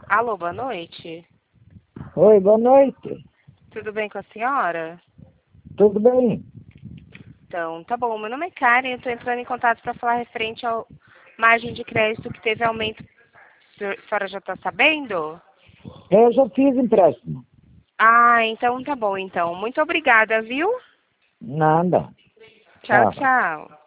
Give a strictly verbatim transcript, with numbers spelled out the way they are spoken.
Alô, boa noite. Oi, boa noite. Tudo bem com a senhora? Tudo bem? Então, tá bom. Meu nome é Karen, eu estou entrando em contato para falar referente ao margem de crédito que teve aumento. A senhora já está sabendo? Eu já fiz empréstimo. Ah, então tá bom, então. Muito obrigada, viu? Nada. Tchau, Tchau. tchau.